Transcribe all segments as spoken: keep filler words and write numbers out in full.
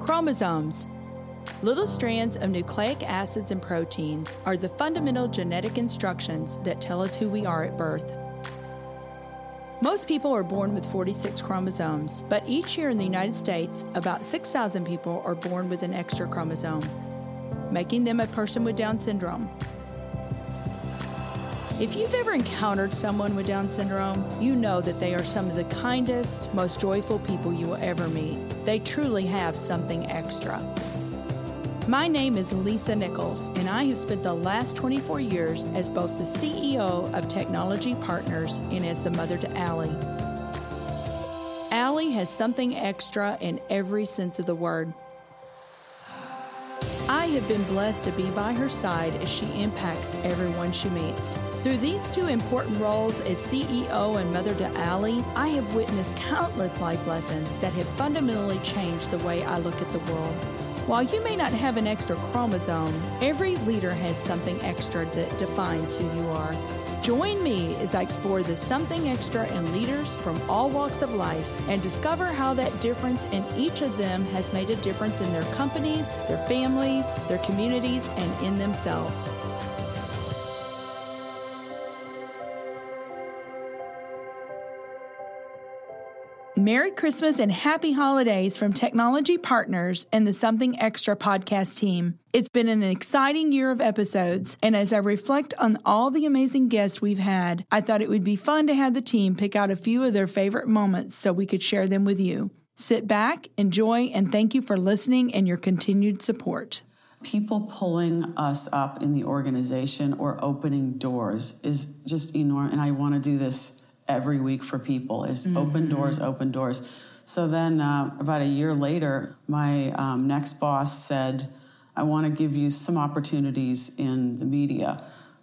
Chromosomes. Little strands of nucleic acids and proteins are the fundamental genetic instructions that tell us who we are at birth. Most people are born with forty-six chromosomes, but each year in the United States, about six thousand people are born with an extra chromosome, making them a person with Down syndrome. If you've ever encountered someone with Down syndrome, you know that they are some of the kindest, most joyful people you will ever meet. They truly have something extra. My name is Lisa Nichols, and I have spent the last twenty-four years as both the C E O of Technology Partners and as the mother to Allie. Allie has something extra in every sense of the word. I have been blessed to be by her side as she impacts everyone she meets. Through these two important roles as C E O and mother to Allie, I have witnessed countless life lessons that have fundamentally changed the way I look at the world. While you may not have an extra chromosome, every leader has something extra that defines who you are. Join me as I explore the something extra in leaders from all walks of life and discover how that difference in each of them has made a difference in their companies, their families, their communities, and in themselves. Merry Christmas and Happy Holidays from Technology Partners and the Something Extra podcast team. It's been an exciting year of episodes, and as I reflect on all the amazing guests we've had, I thought it would be fun to have the team pick out a few of their favorite moments so we could share them with you. Sit back, enjoy, and thank you for listening and your continued support. People pulling us up in the organization or opening doors is just enormous, and I want to do this every week for people is mm-hmm. open doors, open doors. So then uh, about a year later, my um, next boss said, I want to give you some opportunities in the media.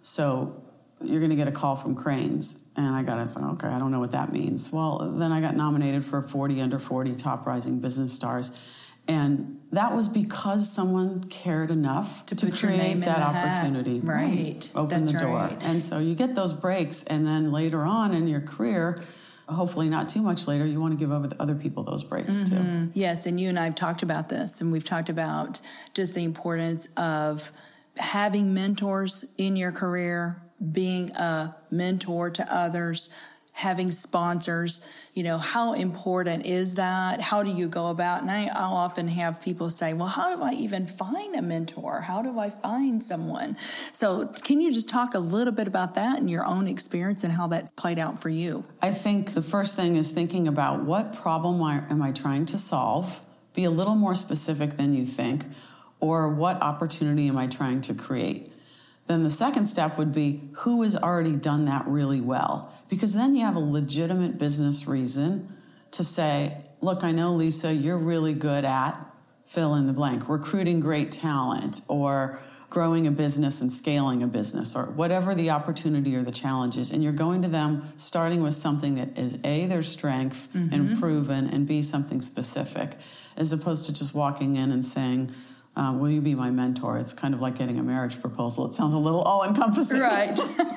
So you're going to get a call from Crain's. And I got to say, okay, I don't know what that means. Well, then I got nominated for forty under forty Top Rising Business Stars. And that was because someone cared enough to, to create that opportunity. Hat. Right. Open That's the door. Right. And so you get those breaks, and then later on in your career, hopefully not too much later, you want to give other people those breaks mm-hmm. too. Yes, and you and I have talked about this, and we've talked about just the importance of having mentors in your career, being a mentor to others, having sponsors. You know, how important is that? How do you go about? And I, I'll often have people say, well, how do I even find a mentor? How do I find someone? So can you just talk a little bit about that and your own experience and how that's played out for you? I think the first thing is thinking about what problem am I trying to solve? Be a little more specific than you think. Or what opportunity am I trying to create? Then the second step would be who has already done that really well? Because then you have a legitimate business reason to say, look, I know, Lisa, you're really good at fill in the blank, recruiting great talent or growing a business and scaling a business or whatever the opportunity or the challenge is. And you're going to them starting with something that is A, their strength mm-hmm. and proven, and B, something specific, as opposed to just walking in and saying, Um, will you be my mentor? It's kind of like getting a marriage proposal. It sounds a little all-encompassing. Right.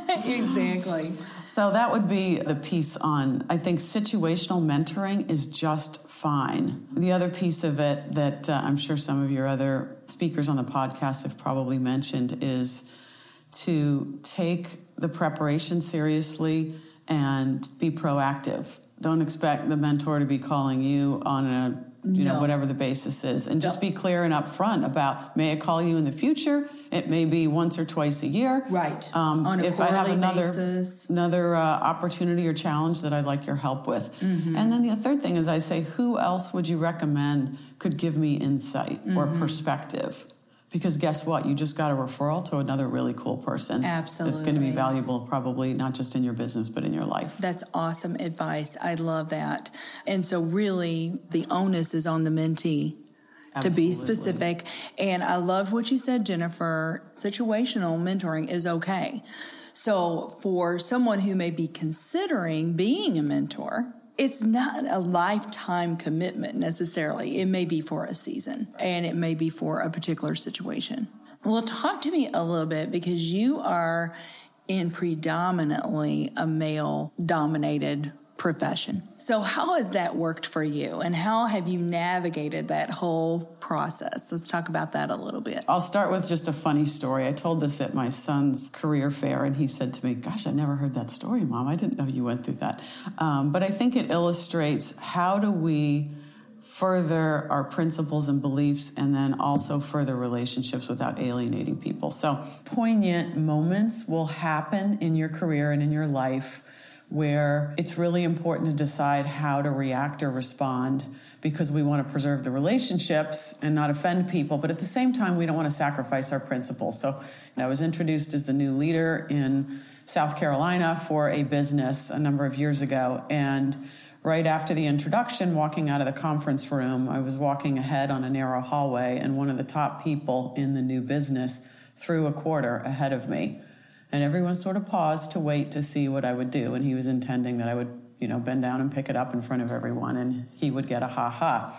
Exactly. So that would be the piece on, I think situational mentoring is just fine. The other piece of it that uh, I'm sure some of your other speakers on the podcast have probably mentioned is to take the preparation seriously and be proactive. Don't expect the mentor to be calling you on a you know, no. whatever the basis is. And just be clear and upfront about, may I call you in the future? It may be once or twice a year. Right. Um, On a if I have another, basis. another uh, opportunity or challenge that I'd like your help with. Mm-hmm. And then the third thing is I'd say, who else would you recommend could give me insight mm-hmm. or perspective? Because guess what? You just got a referral to another really cool person. Absolutely. That's going to be valuable probably not just in your business, but in your life. That's awesome advice. I love that. And so really the onus is on the mentee Absolutely. To be specific. And I loved what you said, Jennifer. Situational mentoring is okay. So for someone who may be considering being a mentor, it's not a lifetime commitment necessarily. It may be for a season, and it may be for a particular situation. Well, talk to me a little bit, because you are in predominantly a male-dominated profession. So how has that worked for you, and how have you navigated that whole process? Let's talk about that a little bit. I'll start with just a funny story. I told this at my son's career fair, and he said to me, gosh, I never heard that story, Mom. I didn't know you went through that. Um, but I think it illustrates how do we further our principles and beliefs, and then also further relationships without alienating people. So poignant moments will happen in your career and in your life where it's really important to decide how to react or respond, because we want to preserve the relationships and not offend people, but at the same time, we don't want to sacrifice our principles. So I was introduced as the new leader in South Carolina for a business a number of years ago, and right after the introduction, walking out of the conference room, I was walking ahead on a narrow hallway, and one of the top people in the new business threw a quarter ahead of me. And everyone sort of paused to wait to see what I would do. And he was intending that I would, you know, bend down and pick it up in front of everyone, and he would get a ha-ha.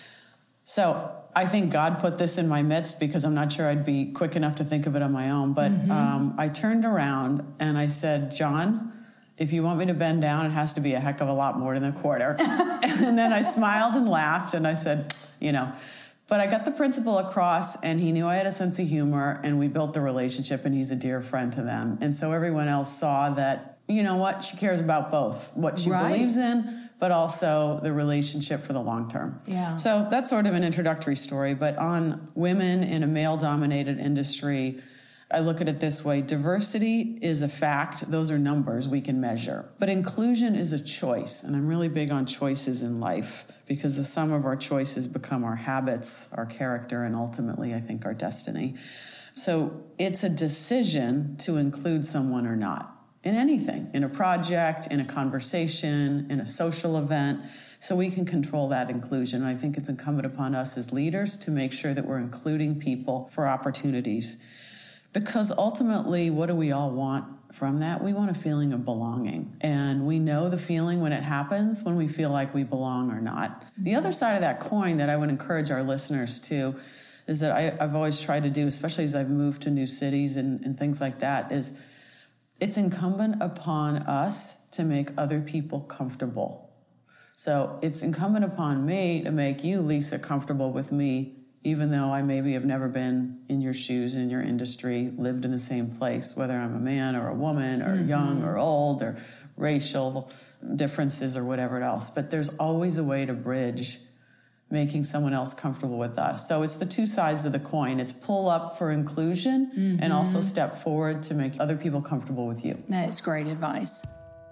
So I think God put this in my midst, because I'm not sure I'd be quick enough to think of it on my own. But mm-hmm. um, I turned around and I said, John, if you want me to bend down, it has to be a heck of a lot more than a quarter. And then I smiled and laughed, and I said, you know, but I got the principle across, and he knew I had a sense of humor, and we built the relationship, and he's a dear friend to them. And so everyone else saw that, you know what, she cares about both, what she right. believes in, but also the relationship for the long term. Yeah. So that's sort of an introductory story. But on women in a male-dominated industry, I look at it this way. Diversity is a fact. Those are numbers we can measure. But inclusion is a choice. And I'm really big on choices in life, because the sum of our choices become our habits, our character, and ultimately, I think, our destiny. So it's a decision to include someone or not in anything, in a project, in a conversation, in a social event. So we can control that inclusion. And I think it's incumbent upon us as leaders to make sure that we're including people for opportunities. Because ultimately, what do we all want from that? We want a feeling of belonging. And we know the feeling when it happens, when we feel like we belong or not. The other side of that coin that I would encourage our listeners to is that I, I've always tried to do, especially as I've moved to new cities and, and things like that, is it's incumbent upon us to make other people comfortable. So it's incumbent upon me to make you, Lisa, comfortable with me, even though I maybe have never been in your shoes, in your industry, lived in the same place, whether I'm a man or a woman or mm-hmm. young or old or racial differences or whatever else. But there's always a way to bridge making someone else comfortable with us. So it's the two sides of the coin. It's pull up for inclusion mm-hmm. and also step forward to make other people comfortable with you. That is great advice.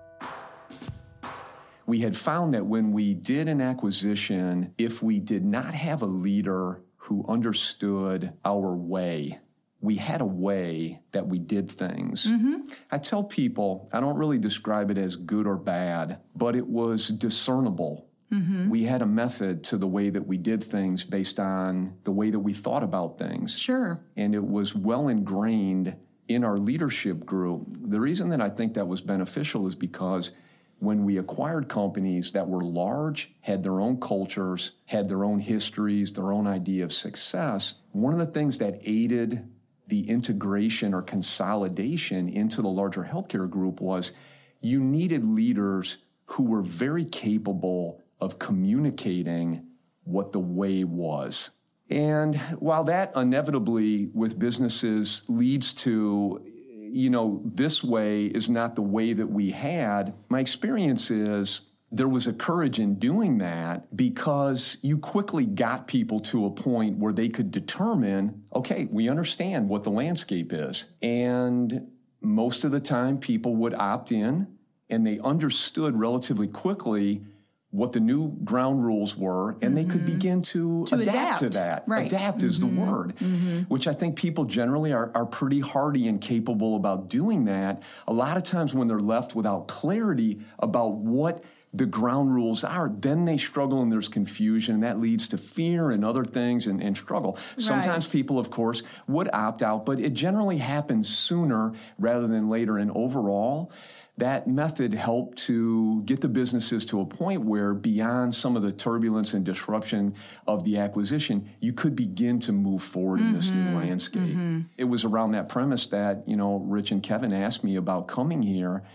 We had found that when we did an acquisition, if we did not have a leader who understood our way, we had a way that we did things. Mm-hmm. I tell people, I don't really describe it as good or bad, but it was discernible. Mm-hmm. We had a method to the way that we did things based on the way that we thought about things. Sure. And it was well ingrained in our leadership group. The reason that I think that was beneficial is because when we acquired companies that were large, had their own cultures, had their own histories, their own idea of success, one of the things that aided the integration or consolidation into the larger healthcare group was you needed leaders who were very capable of communicating what the way was. And while that inevitably with businesses leads to, you know, this way is not the way that we had, my experience is there was a courage in doing that because you quickly got people to a point where they could determine, okay, we understand what the landscape is. And most of the time people would opt in and they understood relatively quickly what the new ground rules were, and mm-hmm. they could begin to, to adapt, adapt to that. Right. Adapt mm-hmm. is the word, mm-hmm. which I think people generally are, are pretty hardy and capable about doing that. A lot of times when they're left without clarity about what the ground rules are, then they struggle and there's confusion, and that leads to fear and other things and, and struggle. Right. Sometimes people, of course, would opt out, but it generally happens sooner rather than later. And overall, that method helped to get the businesses to a point where beyond some of the turbulence and disruption of the acquisition, you could begin to move forward mm-hmm. in this new landscape. Mm-hmm. It was around that premise that, you know, Rich and Kevin asked me about coming here.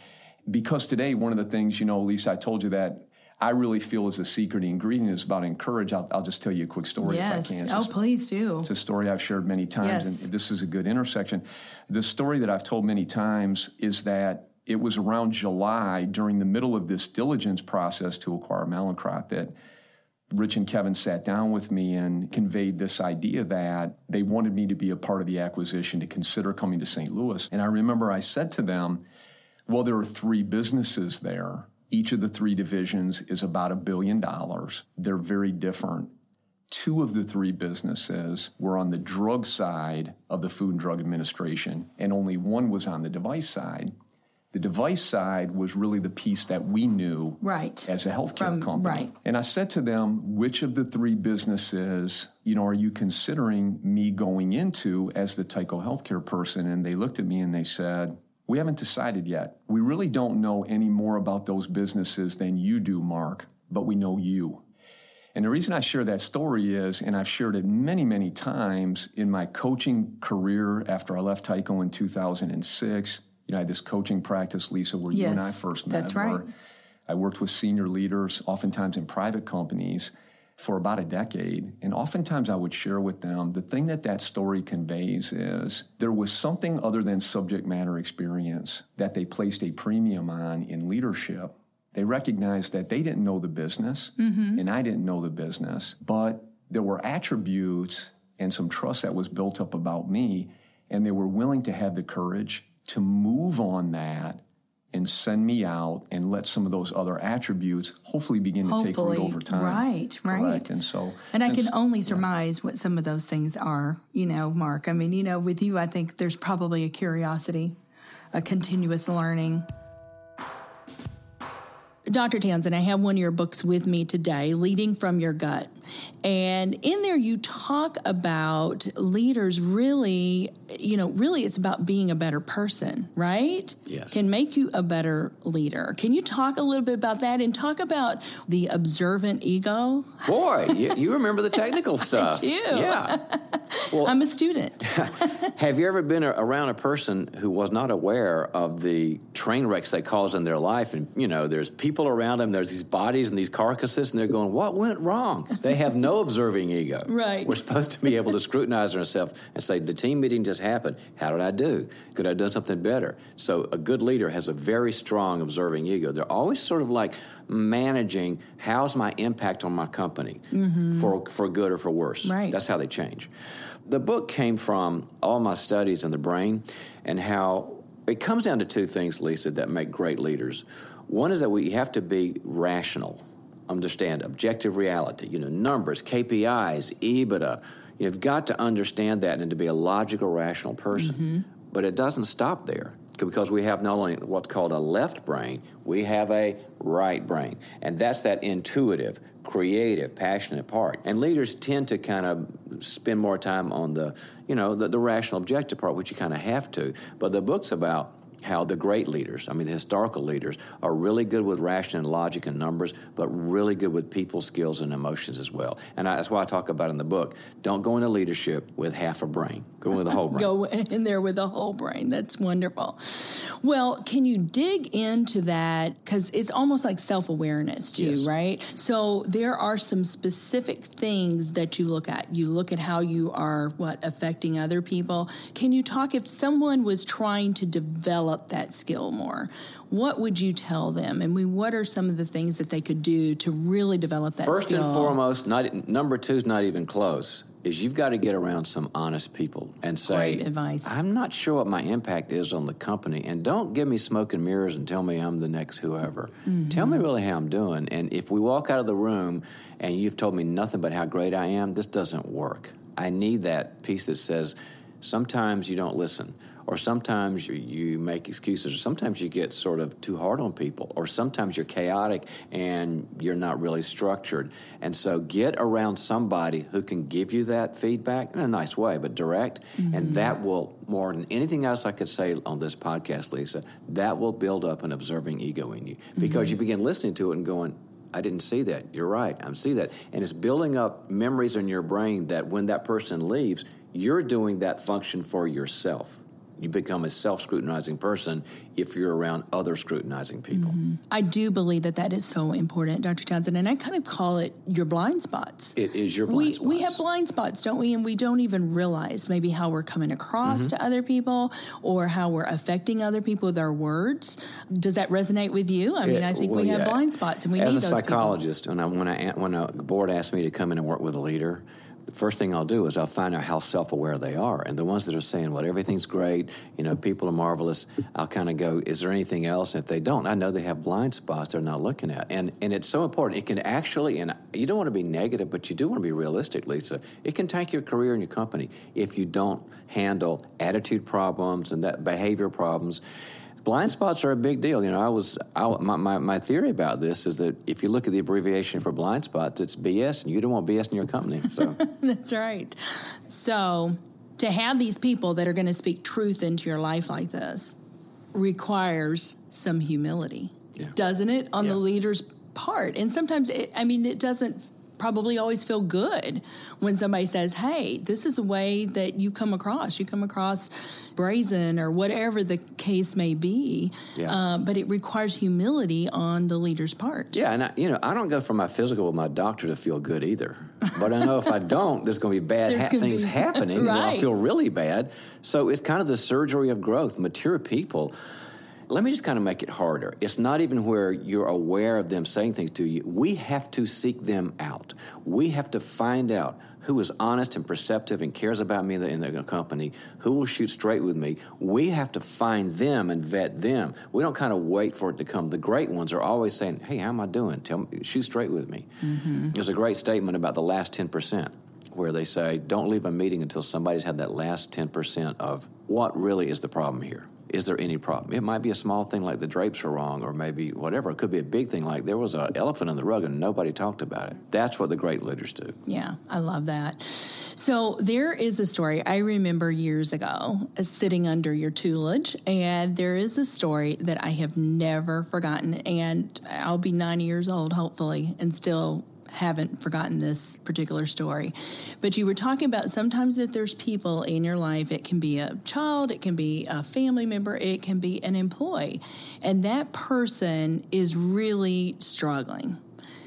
because today, one of the things, you know, Lisa, I told you that I really feel is a secret ingredient is about encourage. I'll, I'll just tell you a quick story yes. if I can. Oh, it's, please do. It's a story I've shared many times, yes. and this is a good intersection. The story that I've told many times is that it was around July during the middle of this diligence process to acquire Mallinckrodt that Rich and Kevin sat down with me and conveyed this idea that they wanted me to be a part of the acquisition, to consider coming to Saint Louis. And I remember I said to them, well, there are three businesses there. Each of the three divisions is about a billion dollars. They're very different. Two of the three businesses were on the drug side of the Food and Drug Administration, and only one was on the device side. The device side was really the piece that we knew right. as a healthcare From, company. Right. And I said to them, which of the three businesses, you know, are you considering me going into as the Tyco healthcare person? And they looked at me and they said, we haven't decided yet. We really don't know any more about those businesses than you do, Mark, but we know you. And the reason I share that story is, and I've shared it many, many times in my coaching career after I left Tyco in two thousand six. You know, I had this coaching practice, Lisa, where yes, you and I first met. That's right. Where I worked with senior leaders, oftentimes in private companies, for about a decade. And oftentimes I would share with them, the thing that that story conveys is there was something other than subject matter experience that they placed a premium on in leadership. They recognized that they didn't know the business, mm-hmm. and I didn't know the business, but there were attributes and some trust that was built up about me, and they were willing to have the courage to move on that and send me out and let some of those other attributes hopefully begin hopefully, to take root over time. Right, right. Correct. And so, and I and can so, only surmise yeah. what some of those things are, you know, Mark. I mean, you know, with you, I think there's probably a curiosity, a continuous learning. Doctor Townsend, I have one of your books with me today, Leading from Your Gut. And in there you talk about leaders really, you know, really it's about being a better person, right? Yes. Can make you a better leader. Can you talk a little bit about that and talk about the observant ego? Boy, you, you remember the technical stuff. I do. Yeah. Well, I'm a student. Have you ever been around a person who was not aware of the train wrecks they cause in their life? And, you know, there's people around them, there's these bodies and these carcasses, and they're going, what went wrong? They have no observing ego. Right. We're supposed to be able to scrutinize ourselves and say, the team meeting just happened. How did I do? Could I have done something better? So a good leader has a very strong observing ego. They're always sort of like managing, how's my impact on my company, mm-hmm. for, for good or for worse. Right. That's how they change. The book came from all my studies in the brain and how it comes down to two things, Lisa, that make great leaders. One is that we have to be rational, understand objective reality, you know, numbers, K P Is, EBITDA. You've got to understand that and to be a logical, rational person. Mm-hmm. But it doesn't stop there, because we have not only what's called a left brain, we have a right brain. And that's that intuitive, creative, passionate part. And leaders tend to kind of spend more time on the, you know, the, the rational, objective part, which you kind of have to. But the book's about how the great leaders, I mean the historical leaders, are really good with ration and logic and numbers, but really good with people skills and emotions as well. And I, that's why I talk about in the book, don't go into leadership with half a brain. Go in with a whole brain. Go in there with a whole brain. That's wonderful. Well, can you dig into that? Because it's almost like self-awareness too, yes. right? So there are some specific things that you look at. You look at how you are, what, affecting other people. Can you talk, if someone was trying to develop that skill more, what would you tell them? And we, what are some of the things that they could do to really develop that First skill? First and foremost, not, number two is not even close, is you've got to get around some honest people and say, Great advice. I'm not sure what my impact is on the company, and don't give me smoke and mirrors and tell me I'm the next whoever. Mm-hmm. Tell me really how I'm doing. And if we walk out of the room and you've told me nothing but how great I am, this doesn't work. I need that piece that says, sometimes you don't listen, or sometimes you, you make excuses, or sometimes you get sort of too hard on people, or sometimes you're chaotic and you're not really structured. And so get around somebody who can give you that feedback in a nice way, but direct, mm-hmm. and that will, more than anything else I could say on this podcast, Lisa, that will build up an observing ego in you, because mm-hmm. you begin listening to it and going, I didn't see that. You're right. I see that. And it's building up memories in your brain that when that person leaves, you're doing that function for yourself. You become a self-scrutinizing person if you're around other scrutinizing people. Mm-hmm. I do believe that that is so important, Doctor Townsend, and I kind of call it your blind spots. It is your blind we, spots. We have blind spots, don't we? And we don't even realize maybe how we're coming across mm-hmm. to other people or how we're affecting other people with our words. Does that resonate with you? I mean, it, I think well, we have yeah. blind spots, and we As need a those psychologist, people. when I, when I when a board asks me to come in and work with a leader, the first thing I'll do is I'll find out how self-aware they are. And the ones that are saying, well, everything's great, you know, people are marvelous, I'll kind of go, is there anything else? And if they don't, I know they have blind spots they're not looking at. And and it's so important. It can actually, and you don't want to be negative, but you do want to be realistic, Lisa. It can tank your career and your company if you don't handle attitude problems and that behavior problems. Blind spots are a big deal. You know, I was I, my, my my theory about this is that if you look at the abbreviation for blind spots, it's B S, and you don't want B S in your company. So that's right. So to have these people that are going to speak truth into your life like this requires some humility, yeah. doesn't it, on yeah. the leader's part? And sometimes, it, I mean, it doesn't probably always feel good when somebody says, hey, this is a way that you come across. You come across brazen or whatever the case may be. Yeah. Uh, but it requires humility on the leader's part. Yeah, and I, you know, I don't go for my physical with my doctor to feel good either. But I know if I don't, there's going to be bad ha- things be, happening. Right. And I'll feel really bad. So it's kind of the surgery of growth. Mature people. Let me just kind of make it harder. It's not even where you're aware of them saying things to you. We have to seek them out. We have to find out who is honest and perceptive and cares about me in the company, who will shoot straight with me. We have to find them and vet them. We don't kind of wait for it to come. The great ones are always saying, hey, how am I doing? Tell me, shoot straight with me. Mm-hmm. There's a great statement about the last ten percent where they say, don't leave a meeting until somebody's had that last ten percent of what really is the problem here. Is there any problem? It might be a small thing like the drapes are wrong or maybe whatever. It could be a big thing like there was an elephant in the rug and nobody talked about it. That's what the great leaders do. Yeah, I love that. So there is a story I remember years ago uh, sitting under your tutelage, and there is a story that I have never forgotten, and I'll be ninety years old, hopefully, and still haven't forgotten this particular story. But you were talking about sometimes that there's people in your life, it can be a child, it can be a family member, it can be an employee, and that person is really struggling.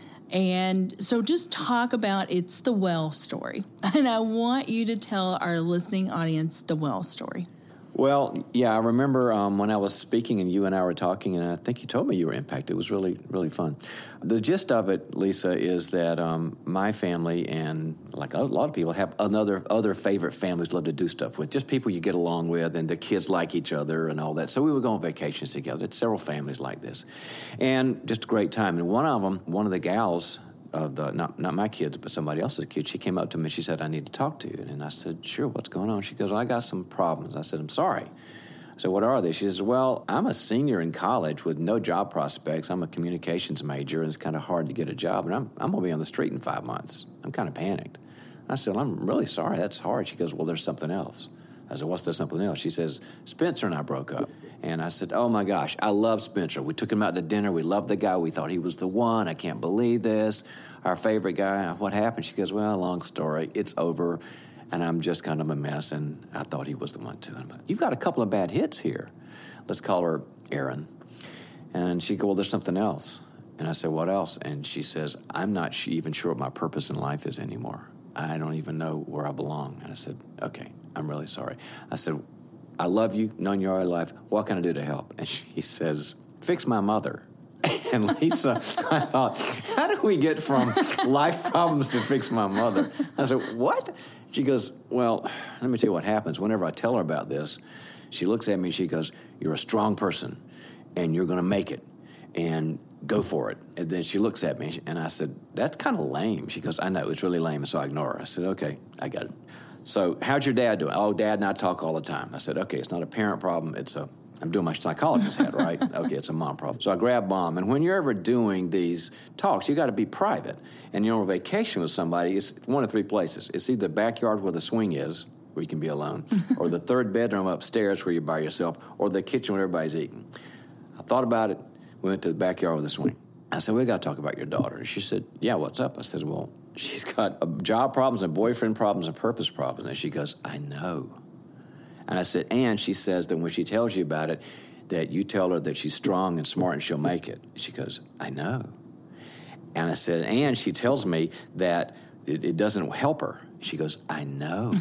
And so just talk about, it's the well story. And I want you to tell our listening audience the well story. Well, yeah, I remember um, when I was speaking and you and I were talking, and I think you told me you were impacted. It was really, really fun. The gist of it, Lisa, is that um, my family and like a lot of people have another other favorite families love to do stuff with, just people you get along with, and the kids like each other and all that. So we would go on vacations together. It's several families like this, and just a great time. And one of them, one of the gals, of the not not my kids, but somebody else's kids, she came up to me. She said, I need to talk to you. And I said, sure, what's going on? She goes, well, I got some problems. I said, I'm sorry. I said, what are they? She says, well, I'm a senior in college with no job prospects. I'm a communications major, and it's kind of hard to get a job. And I'm, I'm going to be on the street in five months. I'm kind of panicked. I said, I'm really sorry. That's hard. She goes, well, there's something else. I said, what's there something else? She says, Spencer and I broke up. And I said, oh, my gosh, I love Spencer. We took him out to dinner. We loved the guy. We thought he was the one. I can't believe this. Our favorite guy. What happened? She goes, well, long story. It's over. And I'm just kind of a mess. And I thought he was the one, too. And I'm like, you've got a couple of bad hits here. Let's call her Erin. And she goes, well, there's something else. And I said, what else? And she says, I'm not even sure what my purpose in life is anymore. I don't even know where I belong. And I said, okay, I'm really sorry. I said, I love you, known you all your life. What can I do to help? And she says, fix my mother. And Lisa, I thought, how do we get from life problems to fix my mother? I said, what? She goes, well, let me tell you what happens. Whenever I tell her about this, she looks at me and she goes, you're a strong person, and you're going to make it, and go for it. And then she looks at me, and I said, that's kind of lame. She goes, I know, it's really lame, and so I ignore her. I said, okay, I got it. So how's your dad doing? Oh, Dad and I talk all the time. I said, okay, it's not a parent problem. It's a, I'm doing my psychologist hat, right? Okay, it's a mom problem. So I grab Mom. And when you're ever doing these talks, you got to be private. And you're on vacation with somebody, it's one of three places. It's either the backyard where the swing is, where you can be alone, or the third bedroom upstairs where you're by yourself, or the kitchen where everybody's eating. I thought about it. We went to the backyard with the swing. I said, we got to talk about your daughter. And she said, yeah, what's up? I said, well, she's got job problems and boyfriend problems and purpose problems. And she goes, I know. And I said, and she says that when she tells you about it, that you tell her that she's strong and smart and she'll make it. She goes, I know. And I said, and she tells me that it, it doesn't help her. She goes, I know.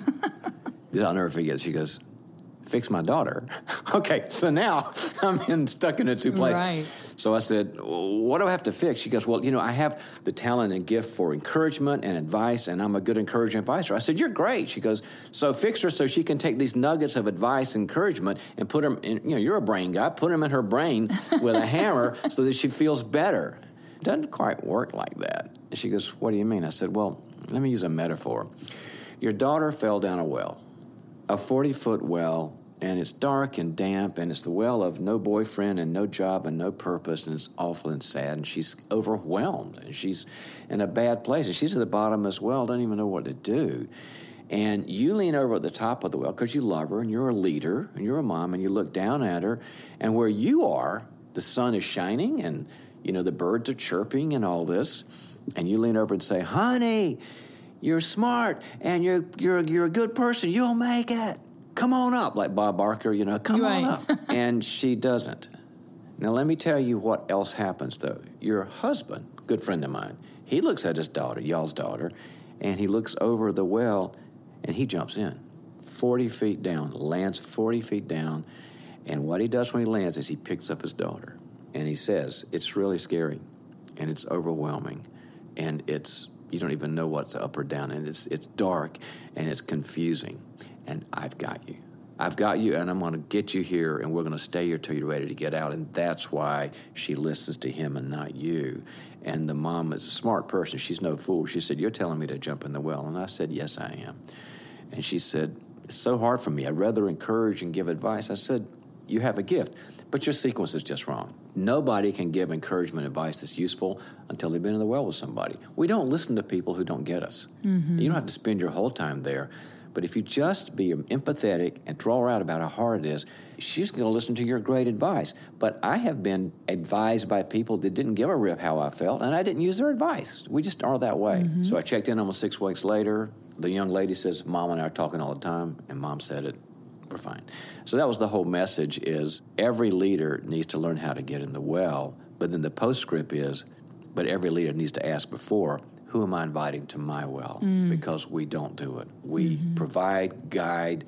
I'll never forget. She goes, fix my daughter. Okay, so now I'm in, stuck in a two places. Right. So I said, what do I have to fix? She goes, well, you know, I have the talent and gift for encouragement and advice, and I'm a good encouraging advisor. I said, you're great. She goes, so fix her so she can take these nuggets of advice and encouragement and put them in, you know, you're a brain guy, put them in her brain with a hammer so that she feels better. It doesn't quite work like that. And she goes, what do you mean? I said, well, let me use a metaphor. Your daughter fell down a well, a forty-foot well, and it's dark and damp, and it's the well of no boyfriend and no job and no purpose, and it's awful and sad, and she's overwhelmed, and she's in a bad place, and she's at the bottom as well, doesn't even know what to do. And you lean over at the top of the well because you love her, and you're a leader, and you're a mom, and you look down at her, and where you are, the sun is shining, and, you know, the birds are chirping and all this, and you lean over and say, honey, you're smart, and you're you're you're a good person, you'll make it. Come on up, like Bob Barker, you know, come right. on up. And she doesn't. Now, let me tell you what else happens, though. Your husband, good friend of mine, he looks at his daughter, y'all's daughter, and he looks over the well, and he jumps in forty feet down, lands forty feet down, and what he does when he lands is he picks up his daughter, and he says, it's really scary, and it's overwhelming, and it's, you don't even know what's up or down, and it's it's dark, and it's confusing. And I've got you. I've got you, and I'm going to get you here, and we're going to stay here till you're ready to get out. And that's why she listens to him and not you. And the mom is a smart person. She's no fool. She said, you're telling me to jump in the well. And I said, yes, I am. And she said, it's so hard for me. I'd rather encourage and give advice. I said, you have a gift, but your sequence is just wrong. Nobody can give encouragement advice that's useful until they've been in the well with somebody. We don't listen to people who don't get us. Mm-hmm. You don't have to spend your whole time there. But if you just be empathetic and draw her out about how hard it is, she's going to listen to your great advice. But I have been advised by people that didn't give a rip how I felt, and I didn't use their advice. We just are that way. Mm-hmm. So I checked in almost six weeks later. The young lady says, Mom and I are talking all the time, and Mom said it. We're fine. So that was the whole message is every leader needs to learn how to get in the well, but then the postscript is, but every leader needs to ask before, who am I inviting to my well? Mm. Because we don't do it. We mm-hmm. provide, guide,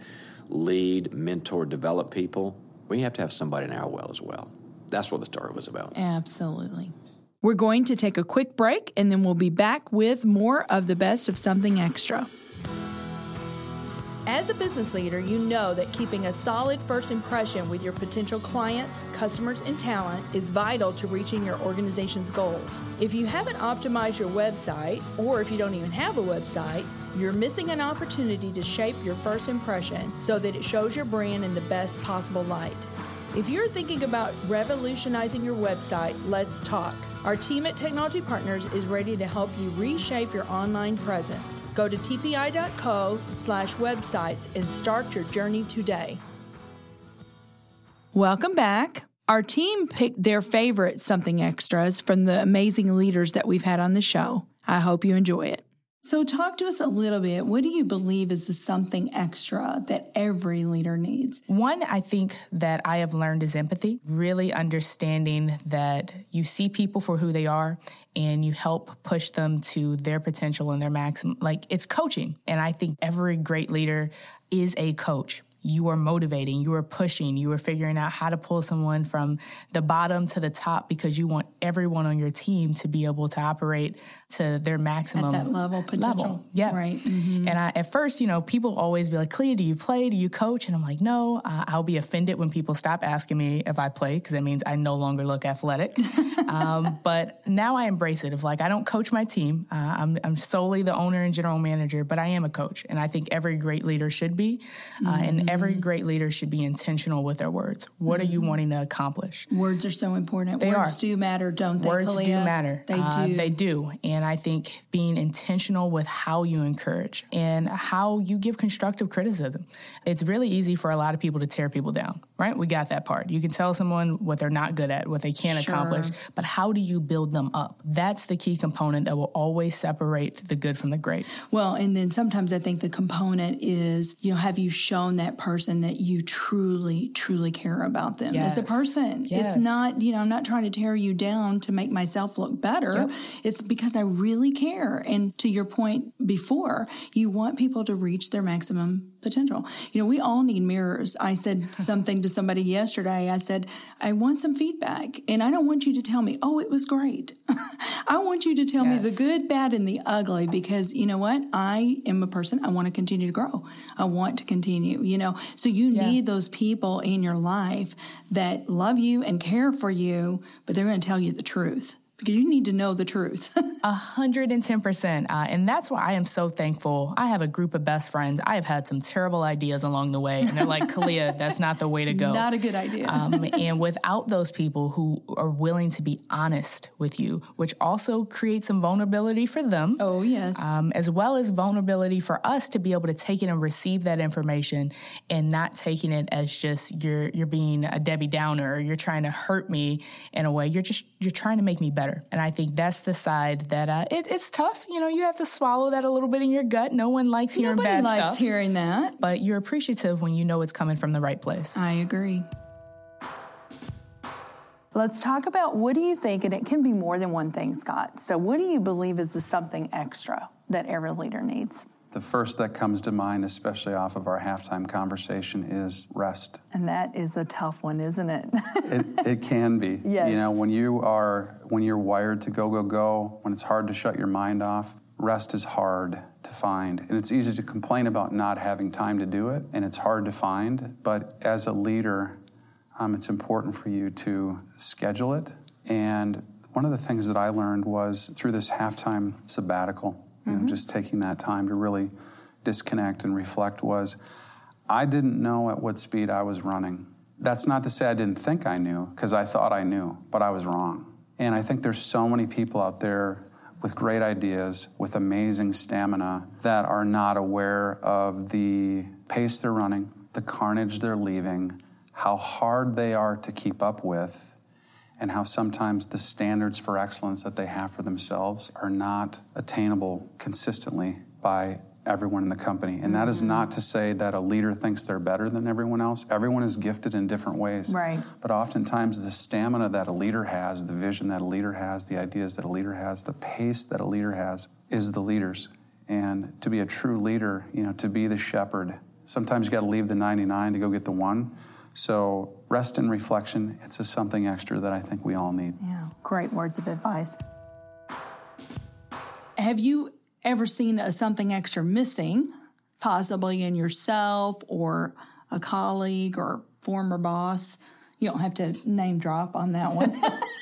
lead, mentor, develop people. We have to have somebody in our well as well. That's what the story was about. Absolutely. We're going to take a quick break, and then we'll be back with more of the best of Something Extra. As a business leader, you know that keeping a solid first impression with your potential clients, customers, and talent is vital to reaching your organization's goals. If you haven't optimized your website, or if you don't even have a website, you're missing an opportunity to shape your first impression so that it shows your brand in the best possible light. If you're thinking about revolutionizing your website, let's talk. Our team at Technology Partners is ready to help you reshape your online presence. Go to tpi.co slash websites and start your journey today. Welcome back. Our team picked their favorite Something Extras from the amazing leaders that we've had on the show. I hope you enjoy it. So talk to us a little bit. What do you believe is the something extra that every leader needs? One, I think that I have learned is empathy, really understanding that you see people for who they are and you help push them to their potential and their maximum. Like, it's coaching. And I think every great leader is a coach. You are motivating, you are pushing, you are figuring out how to pull someone from the bottom to the top because you want everyone on your team to be able to operate to their maximum at that level potential. Level. Yeah. Right. Mm-hmm. And I, at first, you know, people always be like, Clea, do you play? Do you coach? And I'm like, no, uh, I'll be offended when people stop asking me if I play because it means I no longer look athletic. um, but now I embrace it of like, I don't coach my team. Uh, I'm, I'm solely the owner and general manager, but I am a coach. And I think every great leader should be. Uh, mm-hmm. And every great leader should be intentional with their words. What mm-hmm. are you wanting to accomplish? Words are so important. They words are. do matter, don't they, Words Clea? do matter. They uh, do. They do. And I think being intentional with how you encourage and how you give constructive criticism. It's really easy for a lot of people to tear people down, right? We got that part. You can tell someone what they're not good at, what they can't sure. accomplish, but how do you build them up? That's the key component that will always separate the good from the great. Well, and then sometimes I think the component is, you know, have you shown that person that you truly, truly care about them yes. as a person? Yes. It's not, you know, I'm not trying to tear you down to make myself look better. Yep. It's because I really care. And to your point before, you want people to reach their maximum potential. You know, we all need mirrors. I said something to somebody yesterday. I said, I want some feedback, and I don't want you to tell me, oh, it was great. I want you to tell yes. me the good, bad, and the ugly, because you know what? I am a person. I want to continue to grow. I want to continue, you know, so you yeah. need those people in your life that love you and care for you, but they're going to tell you the truth. Because you need to know the truth. A hundred and ten percent. Uh, and that's why I am so thankful. I have a group of best friends. I have had some terrible ideas along the way. And they're like, Kalia, that's not the way to go. Not a good idea. um, and without those people who are willing to be honest with you, which also creates some vulnerability for them. Oh, yes. Um, as well as vulnerability for us to be able to take it and receive that information and not taking it as just you're, you're being a Debbie Downer, or you're trying to hurt me in a way. You're just, you're trying to make me better. And I think that's the side that uh, it, it's tough. You know, you have to swallow that a little bit in your gut. No one likes hearing Nobody bad likes stuff. hearing that. But you're appreciative when you know it's coming from the right place. I agree. Let's talk about, what do you think, and it can be more than one thing, Scott. So what do you believe is the something extra that every leader needs? The first that comes to mind, especially off of our halftime conversation, is rest. And that is a tough one, isn't it? it, it can be. Yes. You know, when you are, when you're wired to go, go, go, when it's hard to shut your mind off, rest is hard to find. And it's easy to complain about not having time to do it, and it's hard to find. But as a leader, um, it's important for you to schedule it. And one of the things that I learned was through this halftime sabbatical, you know, mm-hmm. just taking that time to really disconnect and reflect, was I didn't know at what speed I was running. That's not to say I didn't think I knew, because I thought I knew, but I was wrong. And I think there's so many people out there with great ideas, with amazing stamina, that are not aware of the pace they're running, the carnage they're leaving, how hard they are to keep up with, and how sometimes the standards for excellence that they have for themselves are not attainable consistently by everyone in the company. And mm-hmm. that is not to say that a leader thinks they're better than everyone else. Everyone is gifted in different ways. Right. But oftentimes the stamina that a leader has, the vision that a leader has, the ideas that a leader has, the pace that a leader has is the leader's. And to be a true leader, you know, to be the shepherd, sometimes you got to leave the ninety-nine to go get the one. So rest and reflection, it's a something extra that I think we all need. Yeah, great words of advice. Have you ever seen a something extra missing, possibly in yourself or a colleague or former boss? You don't have to name drop on that one.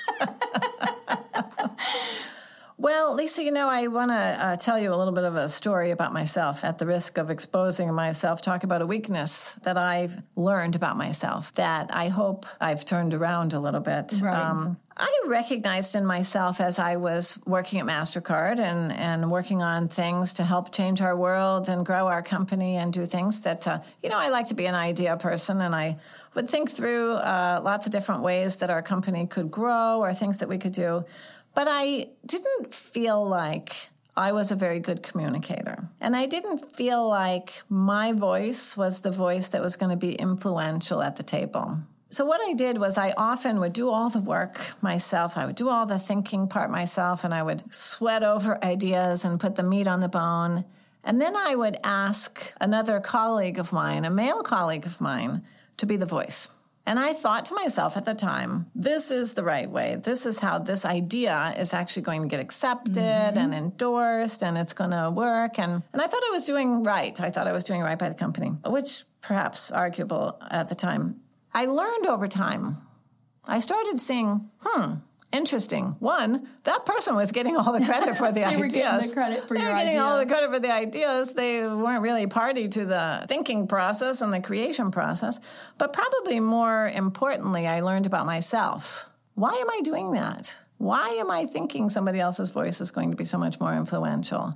Well, Lisa, you know, I want to uh, tell you a little bit of a story about myself at the risk of exposing myself, talk about a weakness that I've learned about myself that I hope I've turned around a little bit. Right. Um, I recognized in myself as I was working at MasterCard and, and working on things to help change our world and grow our company and do things that, uh, you know, I like to be an idea person, and I would think through uh, lots of different ways that our company could grow or things that we could do. But I didn't feel like I was a very good communicator. And I didn't feel like my voice was the voice that was going to be influential at the table. So what I did was I often would do all the work myself. I would do all the thinking part myself, and I would sweat over ideas and put the meat on the bone. And then I would ask another colleague of mine, a male colleague of mine, to be the voice. And I thought to myself at the time, this is the right way. This is how this idea is actually going to get accepted mm-hmm. and endorsed, and it's going to work. And, and I thought I was doing right. I thought I was doing right by the company, which perhaps arguable at the time. I learned over time. I started seeing, hmm, interesting. One, that person was getting all the credit for the they ideas. They were getting the credit for they your were getting idea. all the credit for the ideas. They weren't really party to the thinking process and the creation process. But probably more importantly, I learned about myself. Why am I doing that? Why am I thinking somebody else's voice is going to be so much more influential?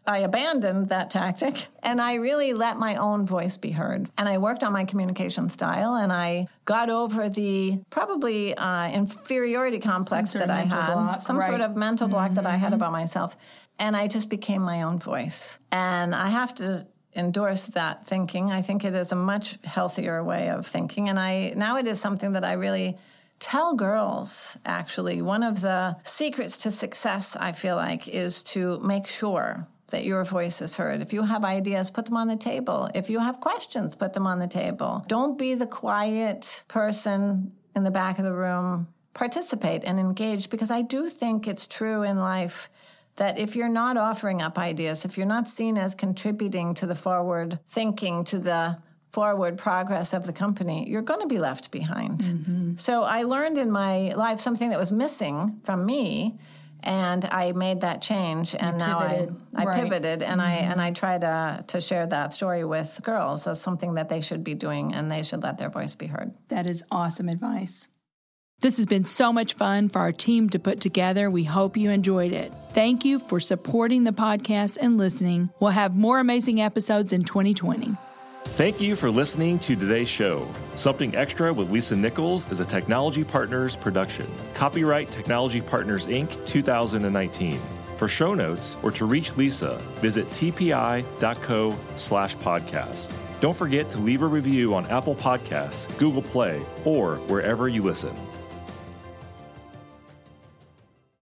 I abandoned that tactic and I really let my own voice be heard. And I worked on my communication style and I got over the probably uh, inferiority complex that I had, block, some right. sort of mental block mm-hmm. that I had about myself. And I just became my own voice. And I have to endorse that thinking. I think it is a much healthier way of thinking. And I now it is something that I really tell girls, actually. One of the secrets to success, I feel like, is to make sure that your voice is heard. If you have ideas, put them on the table. If you have questions, put them on the table. Don't be the quiet person in the back of the room. Participate and engage, because I do think it's true in life that if you're not offering up ideas, if you're not seen as contributing to the forward thinking, to the forward progress of the company, you're going to be left behind. Mm-hmm. So I learned in my life something that was missing from me, and I made that change. And you now pivoted. I, I right. pivoted, and mm-hmm. I and I try to to share that story with girls as something that they should be doing, and they should let their voice be heard. That is awesome advice. This has been so much fun for our team to put together. We hope you enjoyed it. Thank you for supporting the podcast and listening. We'll have more amazing episodes in twenty twenty. Thank you for listening to today's show. Something Extra with Lisa Nichols is a Technology Partners production. Copyright Technology Partners, Incorporated, two thousand nineteen. For show notes or to reach Lisa, visit tpi.co slash podcast. Don't forget to leave a review on Apple Podcasts, Google Play, or wherever you listen.